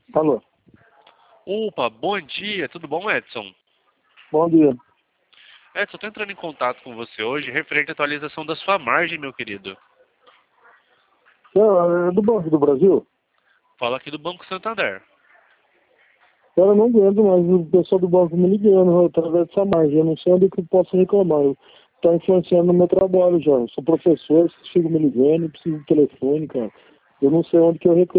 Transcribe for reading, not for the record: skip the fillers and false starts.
Alô. Opa, bom dia, tudo bom, Edson? Bom dia. Edson, estou entrando em contato com você hoje referente à atualização da sua margem, meu querido. É do Banco do Brasil? Fala aqui do Banco Santander. Eu não aguento mais o pessoal do banco me ligando através dessa margem. Eu não sei onde é que eu posso reclamar. Está influenciando no meu trabalho já. Eu sou professor, vocês ficam me ligando, eu preciso de telefone, cara. Eu não sei onde que eu reclamo.